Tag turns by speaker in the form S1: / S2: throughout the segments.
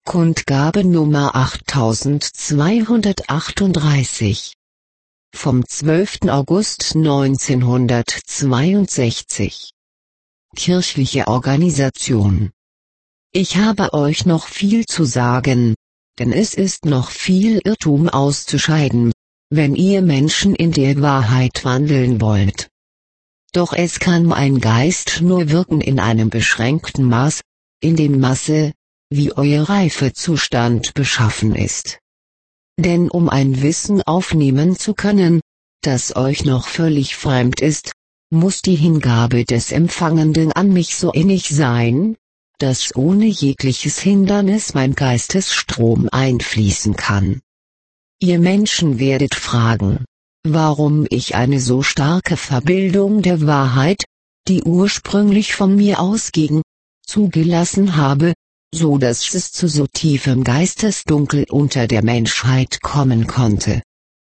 S1: Kundgabe Nummer 8238 vom 12. August 1962. Kirchliche Organisation. Ich habe euch noch viel zu sagen, denn es ist noch viel Irrtum auszuscheiden, wenn ihr Menschen in der Wahrheit wandeln wollt. Doch es kann mein Geist nur wirken in einem beschränkten Maß, in dem Maße, wie euer Reifezustand beschaffen ist. Denn um ein Wissen aufnehmen zu können, das euch noch völlig fremd ist, muss die Hingabe des Empfangenden an mich so innig sein, dass ohne jegliches Hindernis mein Geistesstrom einfließen kann. Ihr Menschen werdet fragen, warum ich eine so starke Verbildung der Wahrheit, die ursprünglich von mir ausging, zugelassen habe, so dass es zu so tiefem Geistesdunkel unter der Menschheit kommen konnte.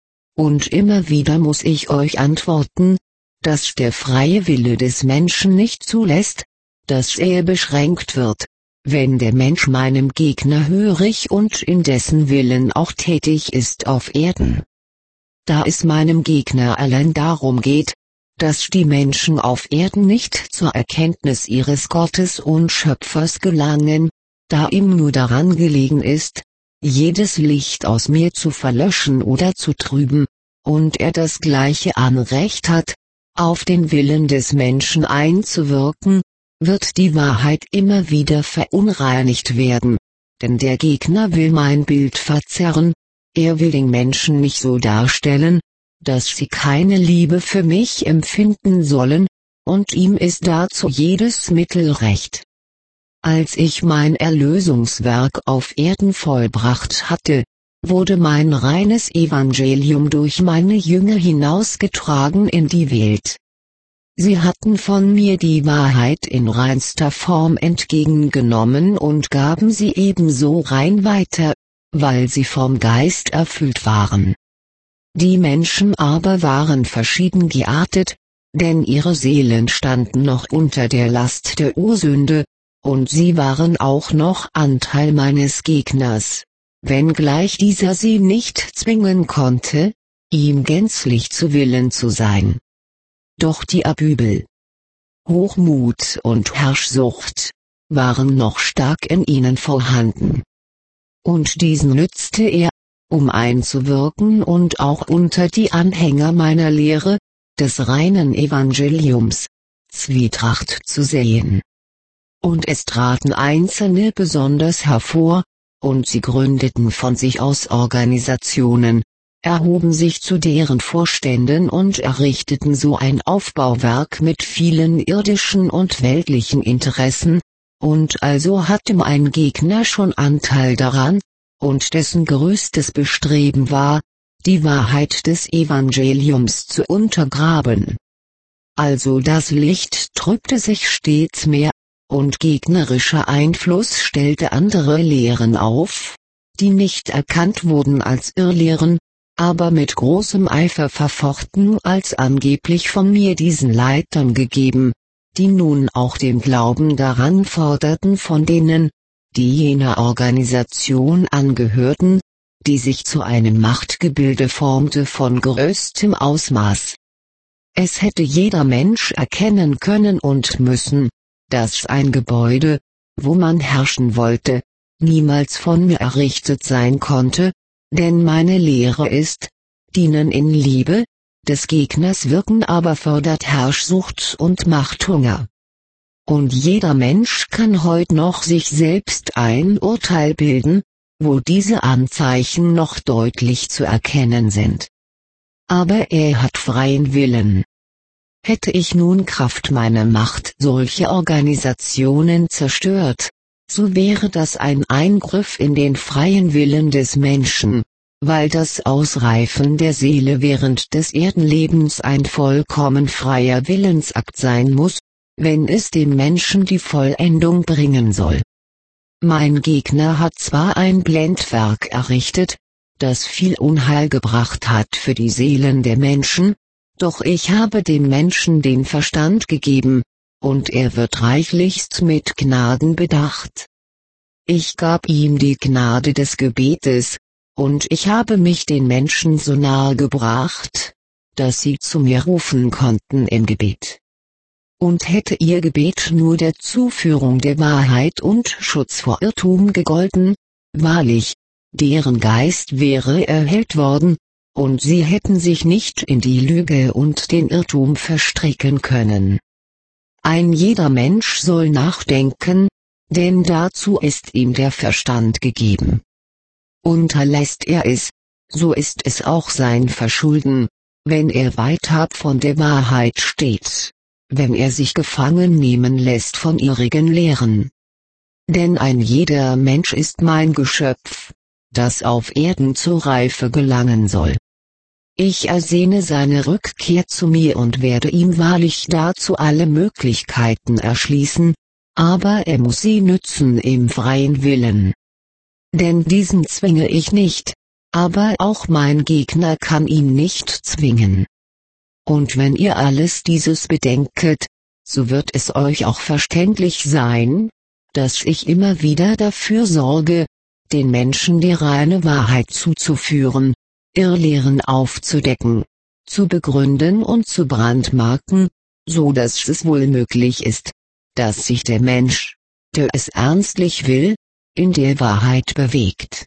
S1: Und immer wieder muss ich euch antworten, dass der freie Wille des Menschen nicht zulässt, dass er beschränkt wird, wenn der Mensch meinem Gegner hörig und in dessen Willen auch tätig ist auf Erden. Da es meinem Gegner allein darum geht, dass die Menschen auf Erden nicht zur Erkenntnis ihres Gottes und Schöpfers gelangen, da ihm nur daran gelegen ist, jedes Licht aus mir zu verlöschen oder zu trüben, und er das gleiche Anrecht hat, auf den Willen des Menschen einzuwirken, wird die Wahrheit immer wieder verunreinigt werden, denn der Gegner will mein Bild verzerren, er will den Menschen nicht so darstellen, dass sie keine Liebe für mich empfinden sollen, und ihm ist dazu jedes Mittel recht. Als ich mein Erlösungswerk auf Erden vollbracht hatte, wurde mein reines Evangelium durch meine Jünger hinausgetragen in die Welt. Sie hatten von mir die Wahrheit in reinster Form entgegengenommen und gaben sie ebenso rein weiter, weil sie vom Geist erfüllt waren. Die Menschen aber waren verschieden geartet, denn ihre Seelen standen noch unter der Last der Ursünde, und sie waren auch noch Anteil meines Gegners, wenngleich dieser sie nicht zwingen konnte, ihm gänzlich zu Willen zu sein. Doch die Abübel, Hochmut und Herrschsucht waren noch stark in ihnen vorhanden. Und diesen nützte er, um einzuwirken und auch unter die Anhänger meiner Lehre, des reinen Evangeliums, Zwietracht zu säen. Und es traten Einzelne besonders hervor, und sie gründeten von sich aus Organisationen, erhoben sich zu deren Vorständen und errichteten so ein Aufbauwerk mit vielen irdischen und weltlichen Interessen, und also hatte mein Gegner schon Anteil daran, und dessen größtes Bestreben war, die Wahrheit des Evangeliums zu untergraben. Also das Licht trübte sich stets mehr, und gegnerischer Einfluss stellte andere Lehren auf, die nicht erkannt wurden als Irrlehren, aber mit großem Eifer verfochten als angeblich von mir diesen Leitern gegeben, die nun auch den Glauben daran forderten von denen, die jener Organisation angehörten, die sich zu einem Machtgebilde formte von größtem Ausmaß. Es hätte jeder Mensch erkennen können und müssen, dass ein Gebäude, wo man herrschen wollte, niemals von mir errichtet sein konnte, denn meine Lehre ist, dienen in Liebe, des Gegners wirken aber fördert Herrschsucht und Machthunger. Und jeder Mensch kann heut noch sich selbst ein Urteil bilden, wo diese Anzeichen noch deutlich zu erkennen sind. Aber er hat freien Willen. Hätte ich nun Kraft meiner Macht solche Organisationen zerstört, so wäre das ein Eingriff in den freien Willen des Menschen, weil das Ausreifen der Seele während des Erdenlebens ein vollkommen freier Willensakt sein muss, wenn es dem Menschen die Vollendung bringen soll. Mein Gegner hat zwar ein Blendwerk errichtet, das viel Unheil gebracht hat für die Seelen der Menschen, doch ich habe dem Menschen den Verstand gegeben, und er wird reichlichst mit Gnaden bedacht. Ich gab ihm die Gnade des Gebetes, und ich habe mich den Menschen so nahe gebracht, dass sie zu mir rufen konnten im Gebet. Und hätte ihr Gebet nur der Zuführung der Wahrheit und Schutz vor Irrtum gegolten, wahrlich, deren Geist wäre erhellt worden, und sie hätten sich nicht in die Lüge und den Irrtum verstricken können. Ein jeder Mensch soll nachdenken, denn dazu ist ihm der Verstand gegeben. Unterlässt er es, so ist es auch sein Verschulden, wenn er weitab von der Wahrheit steht, wenn er sich gefangen nehmen lässt von irrigen Lehren. Denn ein jeder Mensch ist mein Geschöpf, das auf Erden zur Reife gelangen soll. Ich ersehne seine Rückkehr zu mir und werde ihm wahrlich dazu alle Möglichkeiten erschließen, aber er muss sie nützen im freien Willen. Denn diesen zwinge ich nicht, aber auch mein Gegner kann ihn nicht zwingen. Und wenn ihr alles dieses bedenket, so wird es euch auch verständlich sein, dass ich immer wieder dafür sorge, den Menschen die reine Wahrheit zuzuführen, Irrlehren aufzudecken, zu begründen und zu brandmarken, so dass es wohl möglich ist, dass sich der Mensch, der es ernstlich will, in der Wahrheit bewegt.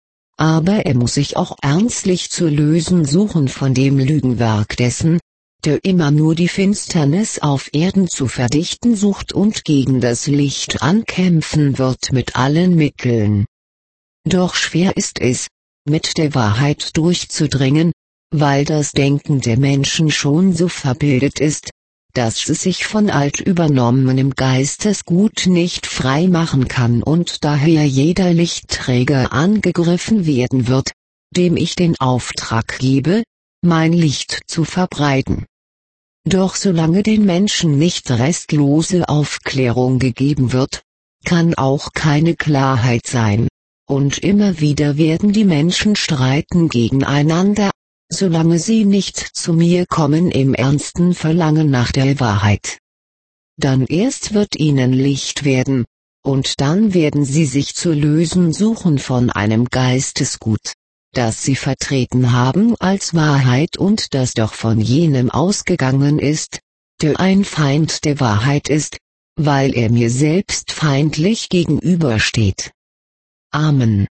S1: Aber er muss sich auch ernstlich zu lösen suchen von dem Lügenwerk dessen, der immer nur die Finsternis auf Erden zu verdichten sucht und gegen das Licht ankämpfen wird mit allen Mitteln. Doch schwer ist es, mit der Wahrheit durchzudringen, weil das Denken der Menschen schon so verbildet ist, dass es sich von alt übernommenem Geistesgut nicht frei machen kann und daher jeder Lichtträger angegriffen werden wird, dem ich den Auftrag gebe, mein Licht zu verbreiten. Doch solange den Menschen nicht restlose Aufklärung gegeben wird, kann auch keine Klarheit sein, und immer wieder werden die Menschen streiten gegeneinander, solange sie nicht zu mir kommen im ernsten Verlangen nach der Wahrheit. Dann erst wird ihnen Licht werden, und dann werden sie sich zu lösen suchen von einem Geistesgut, das sie vertreten haben als Wahrheit und das doch von jenem ausgegangen ist, der ein Feind der Wahrheit ist, weil er mir selbst feindlich gegenübersteht. Amen.